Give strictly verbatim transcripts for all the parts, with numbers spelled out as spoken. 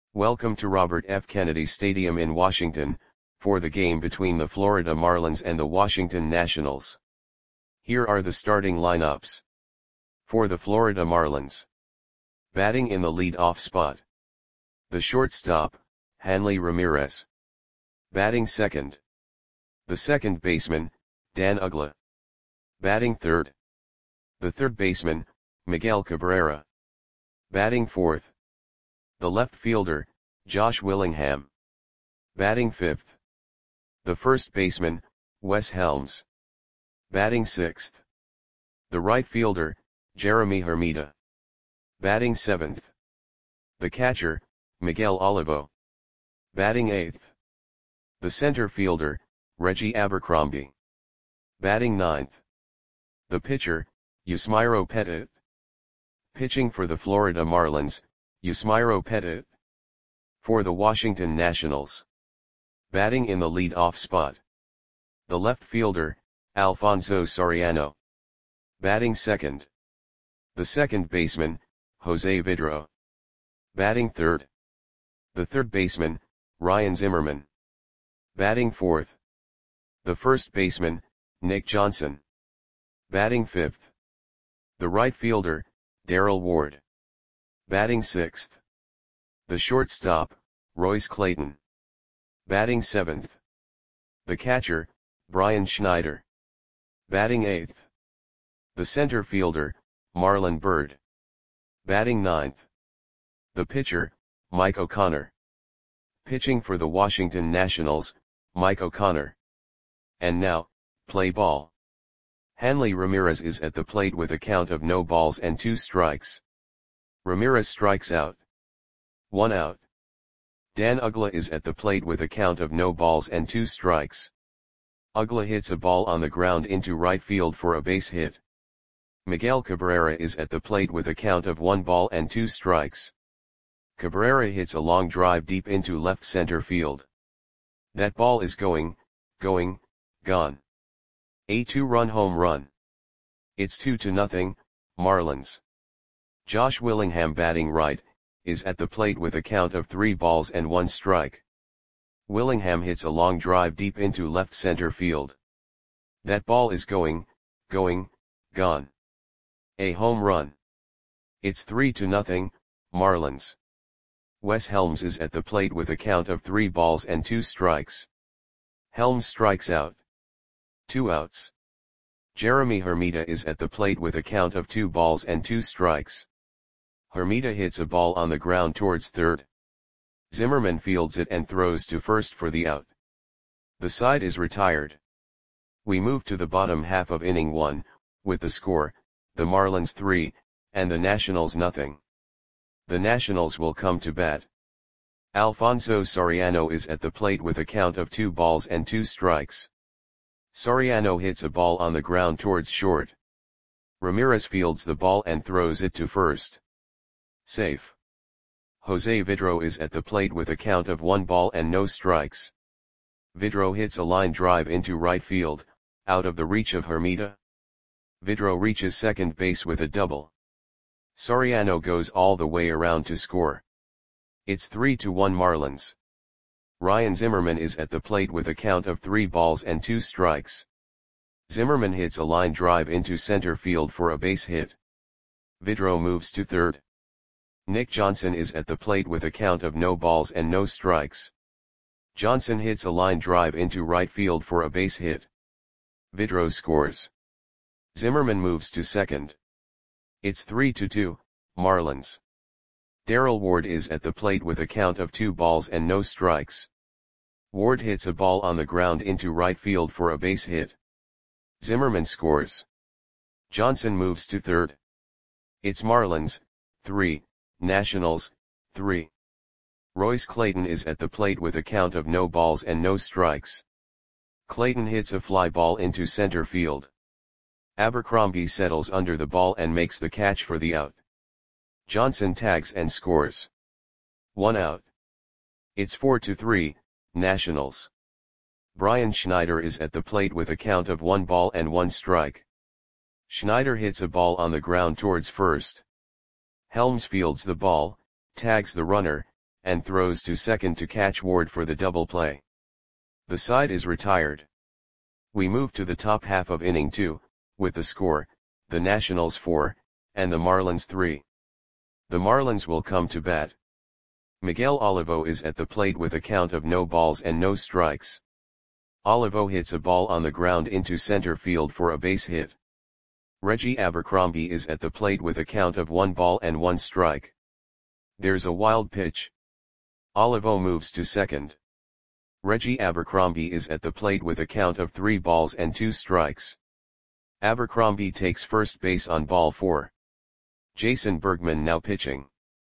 Welcome to Robert F. Kennedy Stadium in Washington, for the game between the Florida Marlins and the Washington Nationals. Here are the starting lineups. For the Florida Marlins. Batting in the lead-off spot. The shortstop, Hanley Ramirez. Batting second. The second baseman, Dan Uggla. Batting third. The third baseman, Miguel Cabrera. Batting fourth. The left fielder, Josh Willingham. Batting fifth. The first baseman, Wes Helms. Batting sixth. The right fielder, Jeremy Hermida. Batting seventh. The catcher, Miguel Olivo. Batting eighth. The center fielder, Reggie Abercrombie. Batting ninth. The pitcher, Yusmeiro Petit. Pitching for the Florida Marlins, Yusmeiro Petit. For the Washington Nationals. Batting in the lead-off spot. The left fielder, Alfonso Soriano. Batting second. The second baseman, Jose Vidro. Batting third. The third baseman, Ryan Zimmerman. Batting fourth. The first baseman, Nick Johnson. Batting fifth. The right fielder, Darrell Ward. Batting sixth. The shortstop, Royce Clayton. Batting seventh. The catcher, Brian Schneider. Batting eighth. The center fielder, Marlon Byrd. Batting ninth. The pitcher, Mike O'Connor. Pitching for the Washington Nationals, Mike O'Connor. And now, play ball. Hanley Ramirez is at the plate with a count of no balls and two strikes. Ramirez strikes out. One out. Dan Uggla is at the plate with a count of no balls and two strikes. Uggla hits a ball on the ground into right field for a base hit. Miguel Cabrera is at the plate with a count of one ball and two strikes. Cabrera hits a long drive deep into left center field. That ball is going, going, gone. A two-run home run. It's two to nothing, Marlins. Josh Willingham, batting right, is at the plate with a count of three balls and one strike. Willingham hits a long drive deep into left center field. That ball is going, going, gone. A home run. It's three to nothing, Marlins. Wes Helms is at the plate with a count of three balls and two strikes. Helms strikes out. Two outs. Jeremy Hermida is at the plate with a count of two balls and two strikes. Hermida hits a ball on the ground towards third. Zimmerman fields it and throws to first for the out. The side is retired. We move to the bottom half of inning one, with the score, the Marlins three, and the Nationals nothing. The Nationals will come to bat. Alfonso Soriano is at the plate with a count of two balls and two strikes. Soriano hits a ball on the ground towards short. Ramirez fields the ball and throws it to first. Safe. Jose Vidro is at the plate with a count of one ball and no strikes. Vidro hits a line drive into right field, out of the reach of Hermida. Vidro reaches second base with a double. Soriano goes all the way around to score. It's three to one Marlins. Ryan Zimmerman is at the plate with a count of three balls and two strikes. Zimmerman hits a line drive into center field for a base hit. Vidro moves to third. Nick Johnson is at the plate with a count of no balls and no strikes. Johnson hits a line drive into right field for a base hit. Vidro scores. Zimmerman moves to second. It's three to two, Marlins. Darrell Ward is at the plate with a count of two balls and no strikes. Ward hits a ball on the ground into right field for a base hit. Zimmerman scores. Johnson moves to third. It's Marlins, three, Nationals, three. Royce Clayton is at the plate with a count of no balls and no strikes. Clayton hits a fly ball into center field. Abercrombie settles under the ball and makes the catch for the out. Johnson tags and scores. One out. It's four to three, Nationals. Brian Schneider is at the plate with a count of one ball and one strike. Schneider hits a ball on the ground towards first. Helms fields the ball, tags the runner, and throws to second to catch Ward for the double play. The side is retired. We move to the top half of inning two, with the score, the Nationals four, and the Marlins three. The Marlins will come to bat. Miguel Olivo is at the plate with a count of no balls and no strikes. Olivo hits a ball on the ground into center field for a base hit. Reggie Abercrombie is at the plate with a count of one ball and one strike. There's a wild pitch. Olivo moves to second. Reggie Abercrombie is at the plate with a count of three balls and two strikes. Abercrombie takes first base on ball four. Jason Bergman now pitching.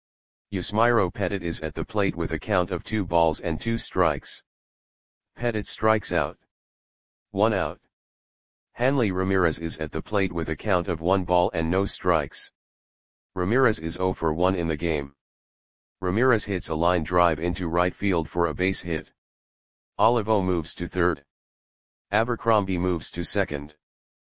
Yusmeiro Petit is at the plate with a count of two balls and two strikes. Petit strikes out. One out. Hanley Ramirez is at the plate with a count of one ball and no strikes. Ramirez is zero for one in the game. Ramirez hits a line drive into right field for a base hit. Olivo moves to third. Abercrombie moves to second.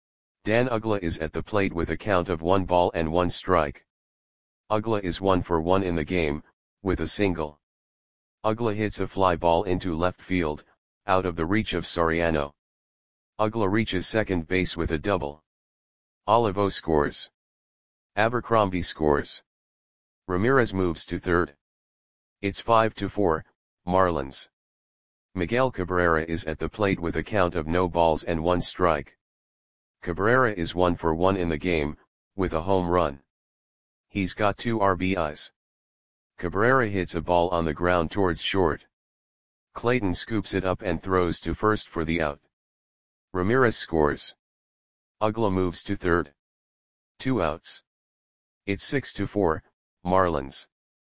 Dan Uggla is at the plate with a count of one ball and one strike. Uggla is one for one in the game, with a single. Uggla hits a fly ball into left field, out of the reach of Soriano. Uggla reaches second base with a double. Olivo scores. Abercrombie scores. Ramirez moves to third. It's five to four, Marlins. Miguel Cabrera is at the plate with a count of no balls and one strike. Cabrera is one for one in the game, with a home run. He's got two R B Is. Cabrera hits a ball on the ground towards short. Clayton scoops it up and throws to first for the out. Ramirez scores. Uggla moves to third. Two outs. It's six to four, Marlins.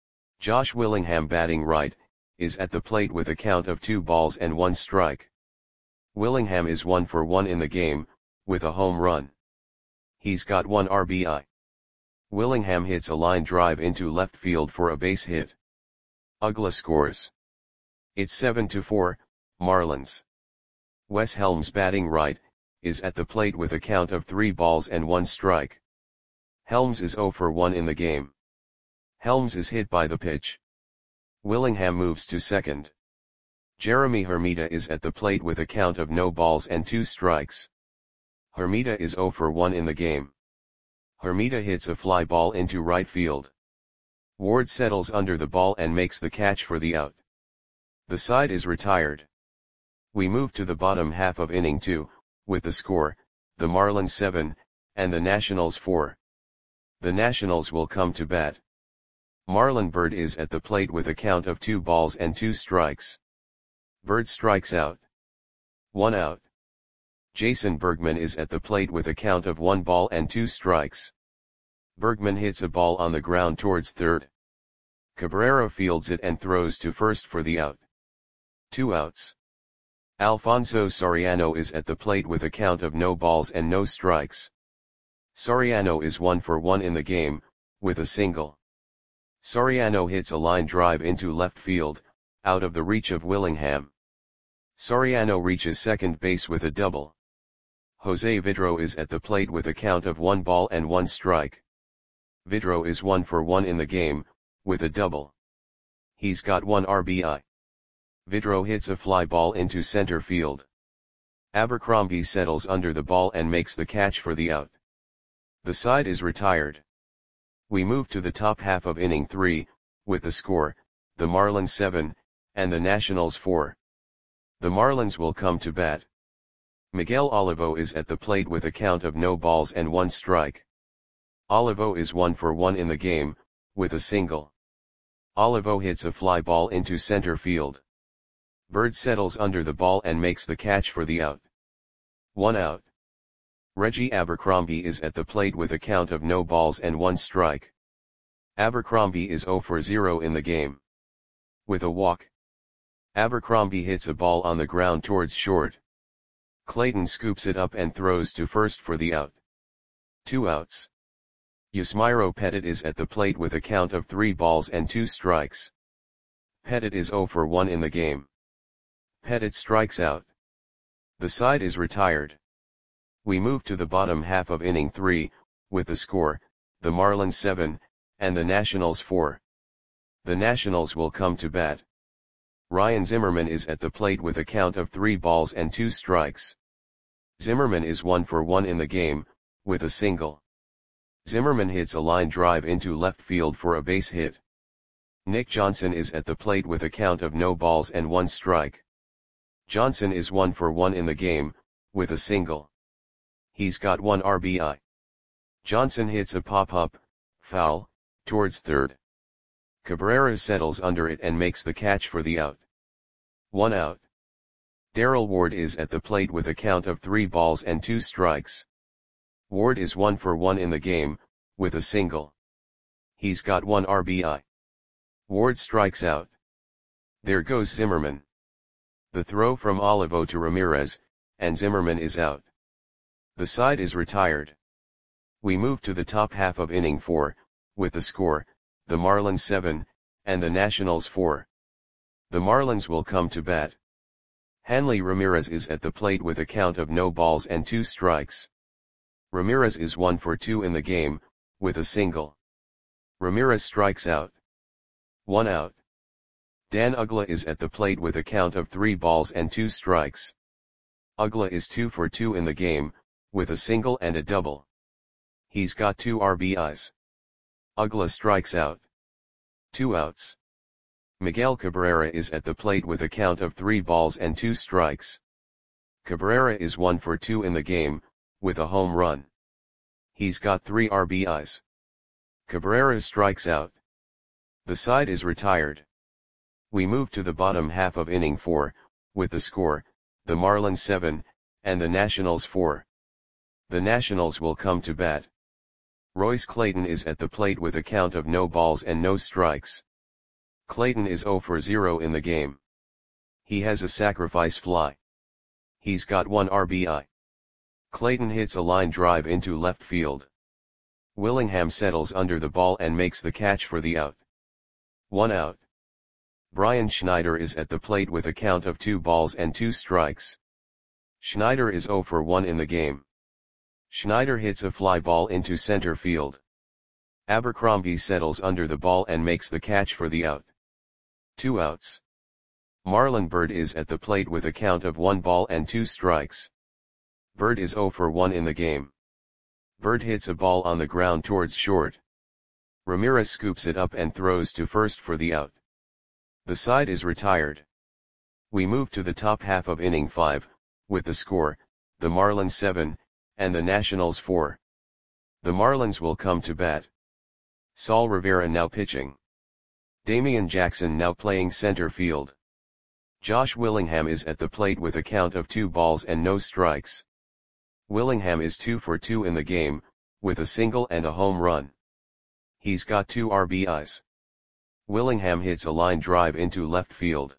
Josh Willingham batting right, is at the plate with a count of two balls and one strike. Willingham is one for one in the game, with a home run. He's got one R B I. Willingham hits a line drive into left field for a base hit. Uggla scores. It's seven to four, Marlins. Wes Helms batting right, is at the plate with a count of three balls and one strike. Helms is zero for one in the game. Helms is hit by the pitch. Willingham moves to second. Jeremy Hermida is at the plate with a count of no balls and two strikes. Hermida is zero for one in the game. Hermida hits a fly ball into right field. Ward settles under the ball and makes the catch for the out. The side is retired. We move to the bottom half of inning two, with the score, the Marlins seven, and the Nationals four. The Nationals will come to bat. Marlon Byrd is at the plate with a count of two balls and two strikes. Byrd strikes out. One out. Jason Bergman is at the plate with a count of one ball and two strikes. Bergman hits a ball on the ground towards third. Cabrera fields it and throws to first for the out. Two outs. Alfonso Soriano is at the plate with a count of no balls and no strikes. Soriano is one for one in the game, with a single. Soriano hits a line drive into left field, out of the reach of Willingham. Soriano reaches second base with a double. Jose Vidro is at the plate with a count of one ball and one strike. Vidro is one for one in the game, with a double. He's got one R B I. Vidro hits a fly ball into center field. Abercrombie settles under the ball and makes the catch for the out. The side is retired. We move to the top half of inning three, with the score, the Marlins seven, and the Nationals four. The Marlins will come to bat. Miguel Olivo is at the plate with a count of no balls and one strike. Olivo is one for one in the game, with a single. Olivo hits a fly ball into center field. Byrd settles under the ball and makes the catch for the out. One out. Reggie Abercrombie is at the plate with a count of no balls and one strike. Abercrombie is zero for zero in the game. With a walk. Abercrombie hits a ball on the ground towards short. Clayton scoops it up and throws to first for the out. Two outs. Yusmeiro Petit is at the plate with a count of three balls and two strikes. Petit is zero for one in the game. Petit strikes out. The side is retired. We move to the bottom half of inning three, with the score, the Marlins seven, and the Nationals four. The Nationals will come to bat. Ryan Zimmerman is at the plate with a count of three balls and two strikes. Zimmerman is one for one in the game, with a single. Zimmerman hits a line drive into left field for a base hit. Nick Johnson is at the plate with a count of no balls and one strike. Johnson is one for one in the game, with a single. He's got one R B I. Johnson hits a pop-up, foul, towards third. Cabrera settles under it and makes the catch for the out. One out. Darrell Ward is at the plate with a count of three balls and two strikes. Ward is one for one in the game, with a single. He's got one R B I. Ward strikes out. There goes Zimmerman. The throw from Olivo to Ramirez, and Zimmerman is out. The side is retired. We move to the top half of inning four, with the score, the Marlins seven, and the Nationals four. The Marlins will come to bat. Hanley Ramirez is at the plate with a count of no balls and two strikes. Ramirez is one for two in the game, with a single. Ramirez strikes out. One out. Dan Uggla is at the plate with a count of three balls and two strikes. Uggla is two for two in the game, with a single and a double. He's got two R B Is. Uggla strikes out. Two outs. Miguel Cabrera is at the plate with a count of three balls and two strikes. Cabrera is one for two in the game, with a home run. He's got three R B Is. Cabrera strikes out. The side is retired. We move to the bottom half of inning four, with the score, the Marlins seven, and the Nationals four. The Nationals will come to bat. Royce Clayton is at the plate with a count of no balls and no strikes. Clayton is zero for zero in the game. He has a sacrifice fly. He's got one R B I. Clayton hits a line drive into left field. Willingham settles under the ball and makes the catch for the out. One out. Brian Schneider is at the plate with a count of two balls and two strikes. Schneider is zero for one in the game. Schneider hits a fly ball into center field. Abercrombie settles under the ball and makes the catch for the out. Two outs. Marlon Byrd is at the plate with a count of one ball and two strikes. Byrd is zero for one in the game. Byrd hits a ball on the ground towards short. Ramirez scoops it up and throws to first for the out. The side is retired. We move to the top half of inning five, with the score, the Marlins seven, and the Nationals four. The Marlins will come to bat. Saul Rivera now pitching. Damian Jackson now playing center field. Josh Willingham is at the plate with a count of two balls and no strikes. Willingham is two for two in the game, with a single and a home run. He's got two R B Is. Willingham hits a line drive into left field.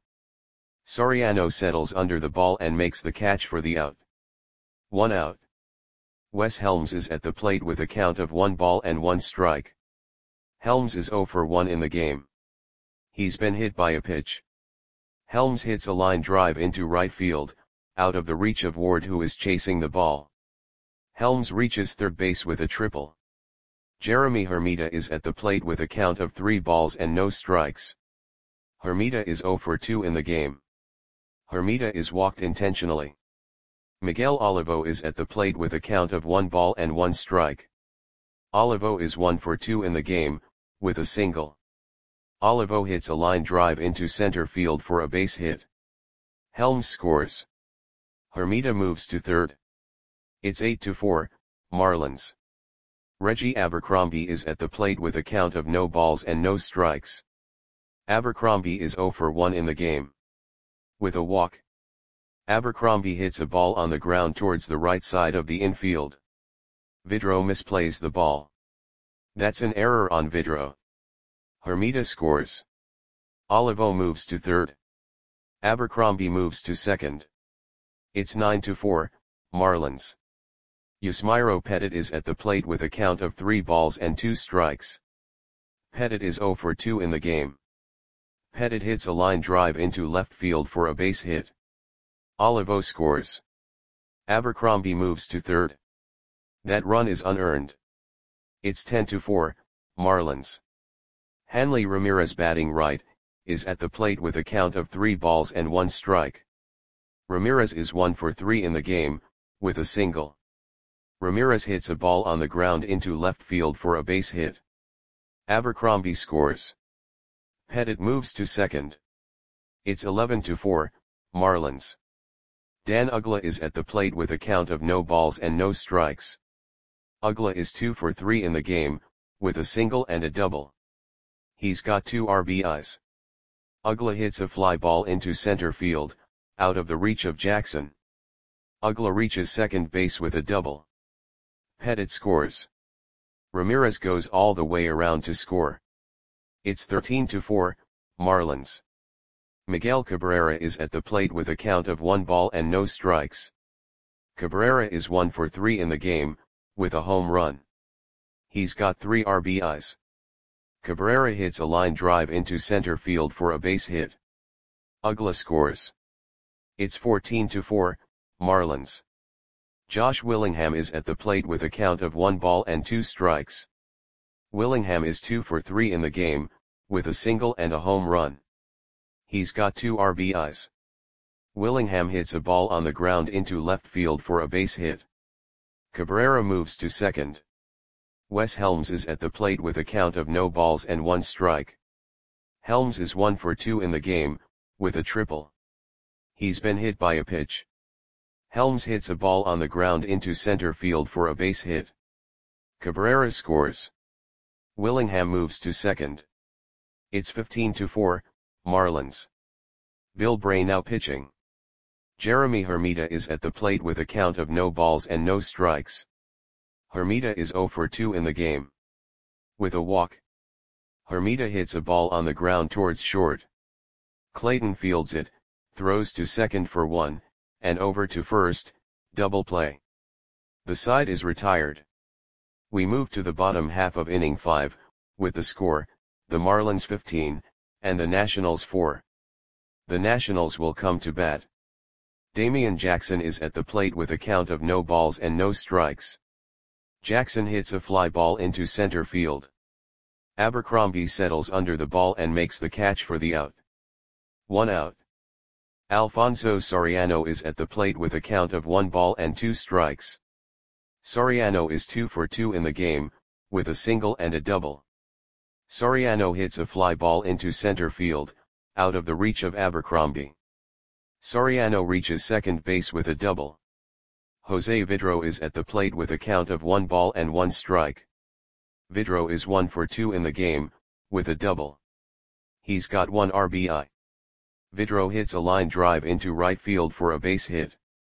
Soriano settles under the ball and makes the catch for the out. One out. Wes Helms is at the plate with a count of one ball and one strike. Helms is zero for one in the game. He's been hit by a pitch. Helms hits a line drive into right field, out of the reach of Ward, who is chasing the ball. Helms reaches third base with a triple. Jeremy Hermida is at the plate with a count of three balls and no strikes. Hermida is zero for two in the game. Hermida is walked intentionally. Miguel Olivo is at the plate with a count of one ball and one strike. Olivo is one for two in the game, with a single. Olivo hits a line drive into center field for a base hit. Helms scores. Hermida moves to third. It's eight to four, Marlins. Reggie Abercrombie is at the plate with a count of no balls and no strikes. Abercrombie is zero for one in the game. With a walk, Abercrombie hits a ball on the ground towards the right side of the infield. Vidro misplays the ball. That's an error on Vidro. Hermida scores. Olivo moves to third. Abercrombie moves to second. It's nine to four, Marlins. Yusmeiro Petit is at the plate with a count of three balls and two strikes. Petit is zero for two in the game. Petit hits a line drive into left field for a base hit. Olivo scores. Abercrombie moves to third. That run is unearned. It's ten to four, Marlins. Hanley Ramirez, batting right, is at the plate with a count of three balls and one strike. Ramirez is one for three in the game, with a single. Ramirez hits a ball on the ground into left field for a base hit. Abercrombie scores. Pettit moves to second. It's eleven to four, Marlins. Dan Uggla is at the plate with a count of no balls and no strikes. Uggla is two for three in the game, with a single and a double. He's got two R B Is. Uggla hits a fly ball into center field, out of the reach of Jackson. Uggla reaches second base with a double. Pettit scores. Ramirez goes all the way around to score. It's thirteen to four, Marlins. Miguel Cabrera is at the plate with a count of one ball and no strikes. Cabrera is one for three in the game, with a home run. He's got three R B Is. Cabrera hits a line drive into center field for a base hit. Uggla scores. It's fourteen to four, Marlins. Josh Willingham is at the plate with a count of one ball and two strikes. Willingham is two for three in the game, with a single and a home run. He's got two R B Is. Willingham hits a ball on the ground into left field for a base hit. Cabrera moves to second. Wes Helms is at the plate with a count of no balls and one strike. Helms is one for two in the game, with a triple. He's been hit by a pitch. Helms hits a ball on the ground into center field for a base hit. Cabrera scores. Willingham moves to second. It's fifteen to four, Marlins. Bill Bray now pitching. Jeremy Hermida is at the plate with a count of no balls and no strikes. Hermida is zero for two in the game. With a walk. Hermida hits a ball on the ground towards short. Clayton fields it, throws to second for one, and over to first, double play. The side is retired. We move to the bottom half of inning five, with the score, the Marlins fifteen, and the Nationals four. The Nationals will come to bat. Damian Jackson is at the plate with a count of no balls and no strikes. Jackson hits a fly ball into center field. Abercrombie settles under the ball and makes the catch for the out. One out. Alfonso Soriano is at the plate with a count of one ball and two strikes. Soriano is two for two in the game, with a single and a double. Soriano hits a fly ball into center field, out of the reach of Abercrombie. Soriano reaches second base with a double. Jose Vidro is at the plate with a count of one ball and one strike. Vidro is one for two in the game, with a double. He's got one R B I. Vidro hits a line drive into right field for a base hit.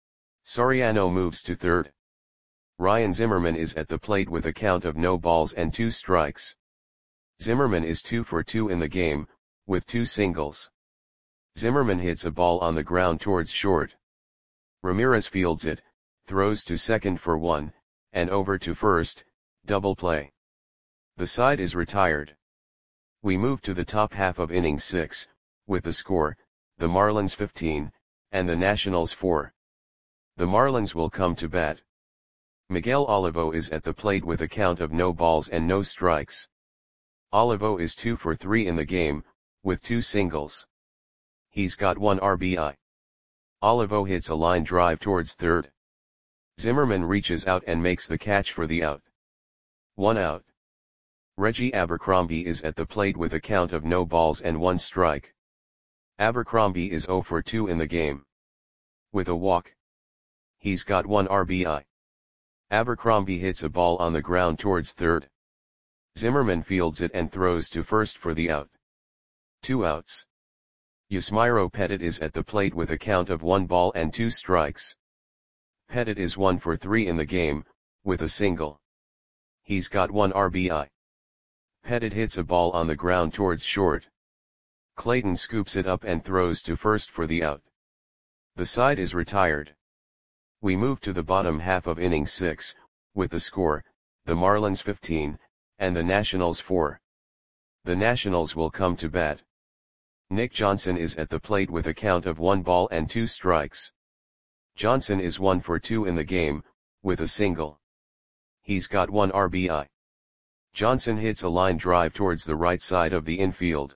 Soriano moves to third. Ryan Zimmerman is at the plate with a count of no balls and two strikes. Zimmerman is two for two in the game, with two singles. Zimmerman hits a ball on the ground towards short. Ramirez fields it, throws to second for one, and over to first, double play. The side is retired. We move to the top half of inning six, with the score, the Marlins fifteen, and the Nationals four. The Marlins will come to bat. Miguel Olivo is at the plate with a count of no balls and no strikes. Olivo is two for three in the game, with two singles. He's got one R B I. Olivo hits a line drive towards third. Zimmerman reaches out and makes the catch for the out. One out. Reggie Abercrombie is at the plate with a count of no balls and one strike. Abercrombie is zero for two in the game. With a walk. He's got one R B I. Abercrombie hits a ball on the ground towards third. Zimmerman fields it and throws to first for the out. Two outs. Yusmeiro Petit is at the plate with a count of one ball and two strikes. Petit is one for three in the game, with a single. He's got one R B I. Petit hits a ball on the ground towards short. Clayton scoops it up and throws to first for the out. The side is retired. We move to the bottom half of inning six, with the score, the Marlins fifteen, and the Nationals four. The Nationals will come to bat. Nick Johnson is at the plate with a count of one ball and two strikes. Johnson is one for two in the game, with a single. He's got one R B I. Johnson hits a line drive towards the right side of the infield.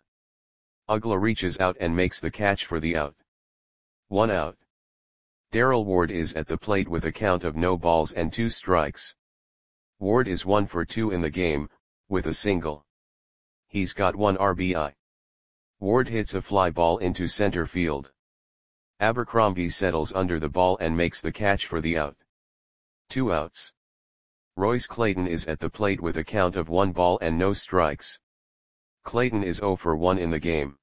Uggla reaches out and makes the catch for the out. One out. Darrell Ward is at the plate with a count of no balls and two strikes. Ward is one for two in the game, with a single. He's got one R B I. Ward hits a fly ball into center field. Abercrombie settles under the ball and makes the catch for the out. Two outs. Royce Clayton is at the plate with a count of one ball and no strikes. Clayton is zero for one in the game.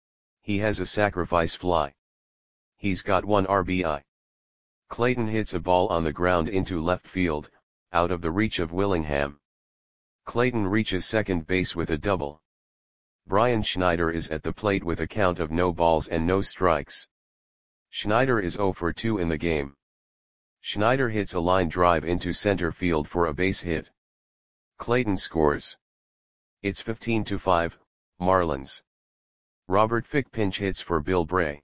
He has a sacrifice fly. He's got one R B I. Clayton hits a ball on the ground into left field, out of the reach of Willingham. Clayton reaches second base with a double. Brian Schneider is at the plate with a count of no balls and no strikes. Schneider is zero for two in the game. Schneider hits a line drive into center field for a base hit. Clayton scores. It's fifteen to five, Marlins. Robert Fick pinch hits for Bill Bray.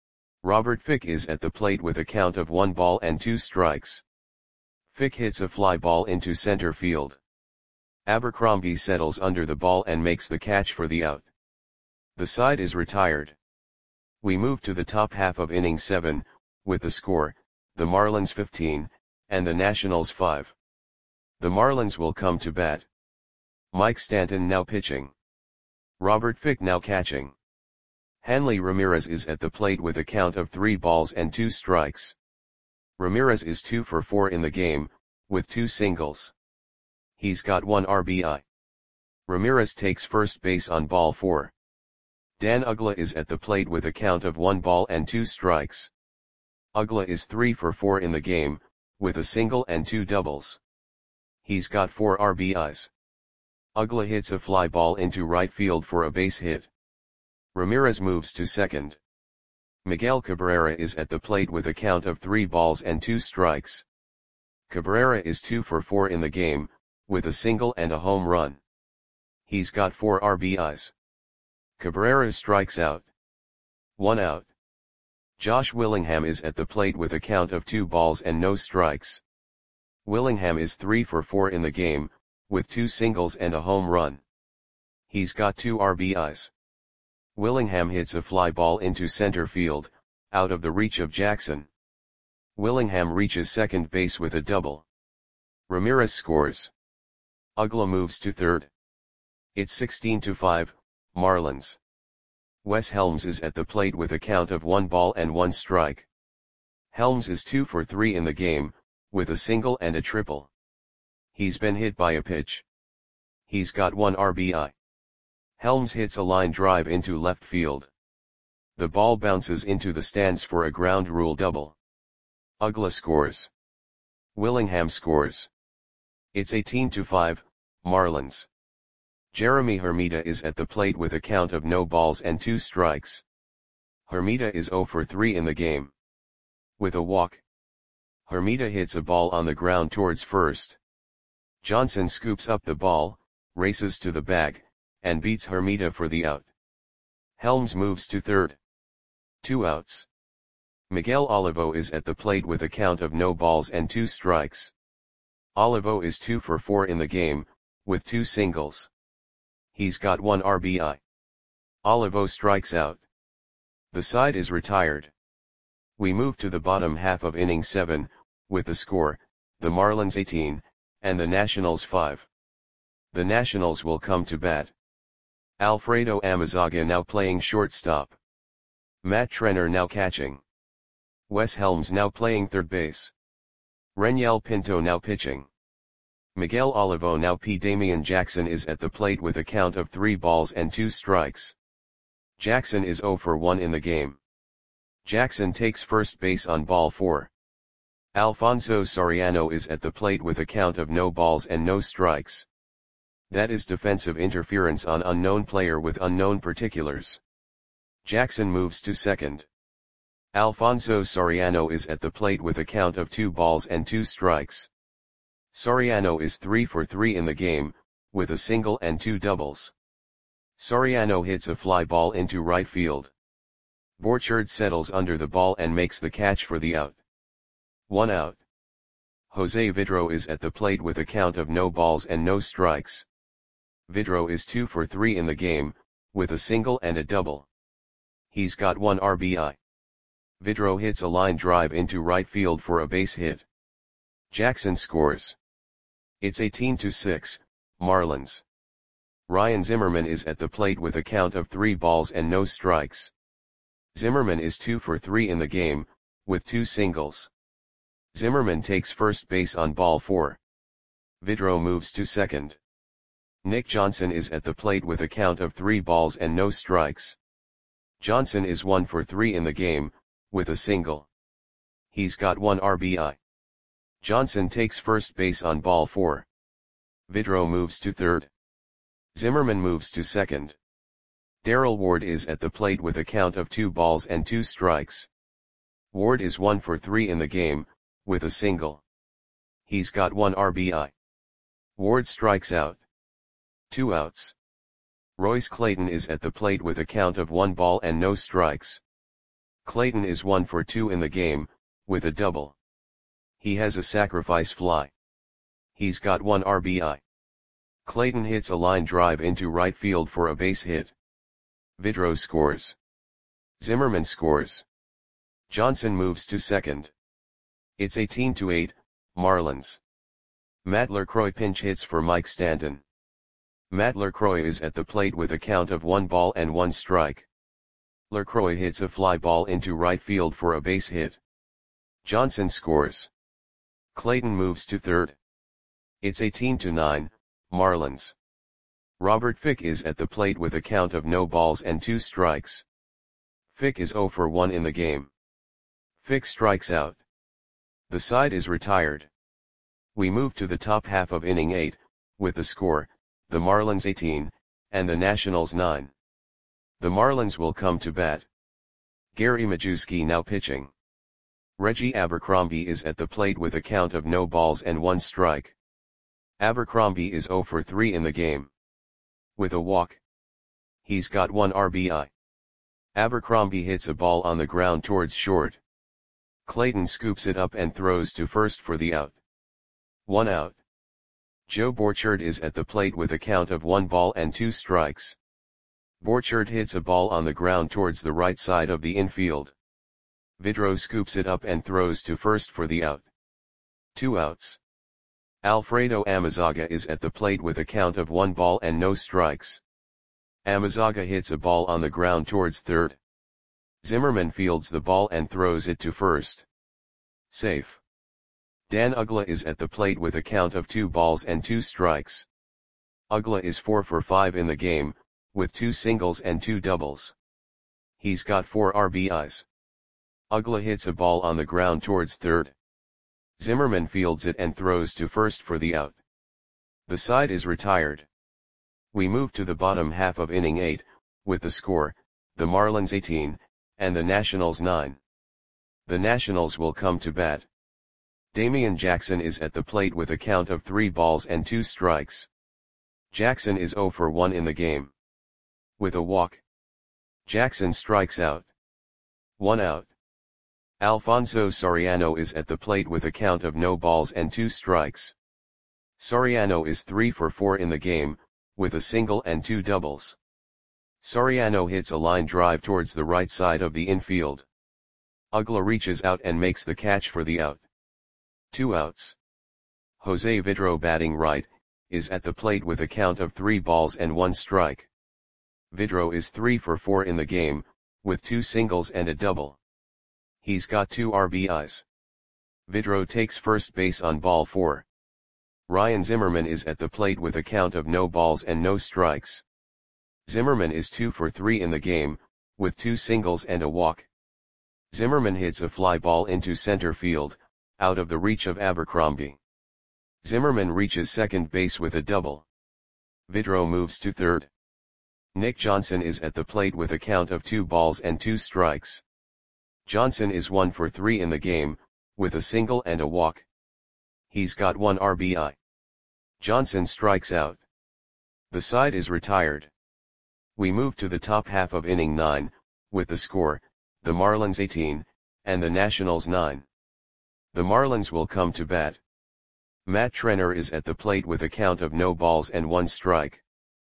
Robert Fick is at the plate with a count of one ball and two strikes. Fick hits a fly ball into center field. Abercrombie settles under the ball and makes the catch for the out. The side is retired. We move to the top half of inning seven, with the score, the Marlins fifteen, and the Nationals five. The Marlins will come to bat. Mike Stanton now pitching. Robert Fick now catching. Hanley Ramirez is at the plate with a count of three balls and two strikes. Ramirez is two for four in the game, with two singles. He's got one R B I. Ramirez takes first base on ball four. Dan Uggla is at the plate with a count of one ball and two strikes. Uggla is three for four in the game, with a single and two doubles. He's got four R B Is. Uggla hits a fly ball into right field for a base hit. Ramirez moves to second. Miguel Cabrera is at the plate with a count of three balls and two strikes. Cabrera is two for four in the game, with a single and a home run. He's got four R B Is. Cabrera strikes out. One out. Josh Willingham is at the plate with a count of two balls and no strikes. Willingham is three for four in the game, with two singles and a home run. He's got two R B Is. Willingham hits a fly ball into center field, out of the reach of Jackson. Willingham reaches second base with a double. Ramirez scores. Uggla moves to third. It's sixteen to five, Marlins. Wes Helms is at the plate with a count of one ball and one strike. Helms is two for three in the game, with a single and a triple. He's been hit by a pitch. He's got one R B I. Helms hits a line drive into left field. The ball bounces into the stands for a ground rule double. Uggla scores. Willingham scores. It's eighteen to five, Marlins. Jeremy Hermida is at the plate with a count of no balls and two strikes. Hermida is zero for three in the game. With a walk. Hermida hits a ball on the ground towards first. Johnson scoops up the ball, races to the bag, and beats Hermida for the out. Helms moves to third. Two outs. Miguel Olivo is at the plate with a count of no balls and two strikes. Olivo is two for four in the game, with two singles. He's got one R B I. Olivo strikes out. The side is retired. We move to the bottom half of inning seven, with the score, the Marlins eighteen, and the Nationals five. The Nationals will come to bat. Alfredo Amezaga now playing shortstop. Matt Trenner now catching. Wes Helms now playing third base. Renyel Pinto now pitching. Miguel Olivo now P. Damian Jackson is at the plate with a count of three balls and two strikes. Jackson is zero for one in the game. Jackson takes first base on ball four. Alfonso Soriano is at the plate with a count of no balls and no strikes. That is defensive interference on unknown player with unknown particulars. Jackson moves to second. Alfonso Soriano is at the plate with a count of two balls and two strikes. Soriano is three for three in the game, with a single and two doubles. Soriano hits a fly ball into right field. Borchard settles under the ball and makes the catch for the out. One out. Jose Vidro is at the plate with a count of no balls and no strikes. Vidro is two for three in the game, with a single and a double. He's got one R B I. Vidro hits a line drive into right field for a base hit. Jackson scores. It's eighteen to six, Marlins. Ryan Zimmerman is at the plate with a count of three balls and no strikes. Zimmerman is two for three in the game, with two singles. Zimmerman takes first base on ball four. Vidro moves to second. Nick Johnson is at the plate with a count of three balls and no strikes. Johnson is one for three in the game, with a single. He's got one R B I. Johnson takes first base on ball four. Vidro moves to third. Zimmerman moves to second. Darrell Ward is at the plate with a count of two balls and two strikes. Ward is one for three in the game, with a single. He's got one R B I. Ward strikes out. Two outs. Royce Clayton is at the plate with a count of one ball and no strikes. Clayton is one for two in the game, with a double. He has a sacrifice fly. He's got one R B I. Clayton hits a line drive into right field for a base hit. Vidro scores. Zimmerman scores. Johnson moves to second. It's eighteen to eight, Marlins. Matt LaCroix pinch hits for Mike Stanton. Matt LaCroix is at the plate with a count of one ball and one strike. LaCroix hits a fly ball into right field for a base hit. Johnson scores. Clayton moves to third. It's eighteen to nine, Marlins. Robert Fick is at the plate with a count of no balls and two strikes. Fick is zero for one in the game. Fick strikes out. The side is retired. We move to the top half of inning eight, with the score, the Marlins eighteen, and the Nationals nine. The Marlins will come to bat. Gary Majewski now pitching. Reggie Abercrombie is at the plate with a count of no balls and one strike. Abercrombie is zero for three in the game. With a walk. He's got one R B I. Abercrombie hits a ball on the ground towards short. Clayton scoops it up and throws to first for the out. One out. Joe Borchard is at the plate with a count of one ball and two strikes. Borchard hits a ball on the ground towards the right side of the infield. Vidro scoops it up and throws to first for the out. Two outs. Alfredo Amezaga is at the plate with a count of one ball and no strikes. Amezaga hits a ball on the ground towards third. Zimmerman fields the ball and throws it to first. Safe. Dan Uggla is at the plate with a count of two balls and two strikes. Uggla is four for five in the game, with two singles and two doubles. He's got four R B Is. Uggla hits a ball on the ground towards third. Zimmerman fields it and throws to first for the out. The side is retired. We move to the bottom half of inning eight, with the score, the Marlins eighteen, and the Nationals nine. The Nationals will come to bat. Damian Jackson is at the plate with a count of three balls and two strikes. Jackson is zero for one in the game. With a walk. Jackson strikes out. One out. Alfonso Soriano is at the plate with a count of no balls and two strikes. Soriano is three for four in the game, with a single and two doubles. Soriano hits a line drive towards the right side of the infield. Uggla reaches out and makes the catch for the out. Two outs. Jose Vidro, batting right, is at the plate with a count of three balls and one strike. Vidro is three for four in the game, with two singles and a double. He's got two R B Is. Vidro takes first base on ball four. Ryan Zimmerman is at the plate with a count of no balls and no strikes. Zimmerman is two for three in the game, with two singles and a walk. Zimmerman hits a fly ball into center field, out of the reach of Abercrombie. Zimmerman reaches second base with a double. Vidro moves to third. Nick Johnson is at the plate with a count of two balls and two strikes. Johnson is one for three in the game, with a single and a walk. He's got one R B I. Johnson strikes out. The side is retired. We move to the top half of inning nine, with the score, the Marlins eighteen, and the Nationals nine. The Marlins will come to bat. Matt Trenner is at the plate with a count of no balls and one strike.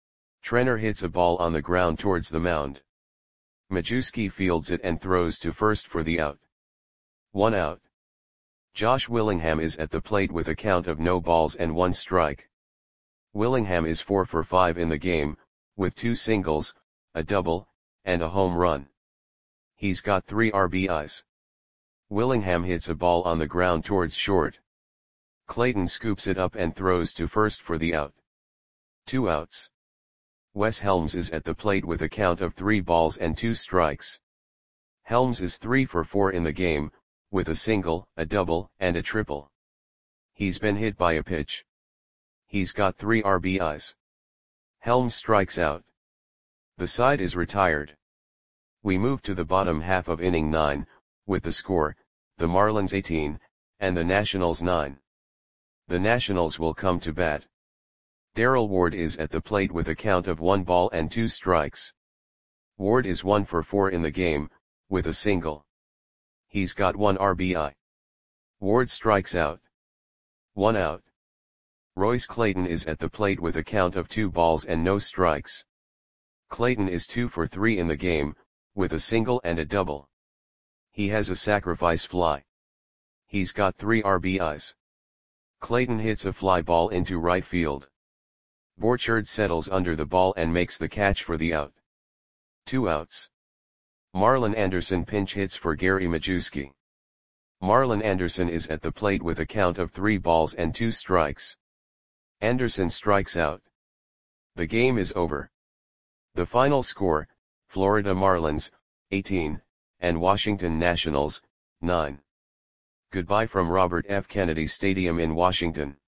Trenner hits a ball on the ground towards the mound. Majewski fields it and throws to first for the out. One out. Josh Willingham is at the plate with a count of no balls and one strike. Willingham is four for five in the game, with two singles, a double, and a home run. He's got three R B Is. Willingham hits a ball on the ground towards short. Clayton scoops it up and throws to first for the out. Two outs. Wes Helms is at the plate with a count of three balls and two strikes. Helms is three for four in the game, with a single, a double, and a triple. He's been hit by a pitch. He's got three R B Is. Helms strikes out. The side is retired. We move to the bottom half of inning nine, with the score, the Marlins eighteen, and the Nationals nine. The Nationals will come to bat. Darrell Ward is at the plate with a count of one ball and two strikes. Ward is one for four in the game, with a single. He's got one R B I. Ward strikes out. One out. Royce Clayton is at the plate with a count of two balls and no strikes. Clayton is two for three in the game, with a single and a double. He has a sacrifice fly. He's got three R B Is. Clayton hits a fly ball into right field. Borchard settles under the ball and makes the catch for the out. Two outs. Marlon Anderson pinch hits for Gary Majewski. Marlon Anderson is at the plate with a count of three balls and two strikes. Anderson strikes out. The game is over. The final score, Florida Marlins, eighteen, and Washington Nationals, nine. Goodbye from Robert F. Kennedy Stadium in Washington.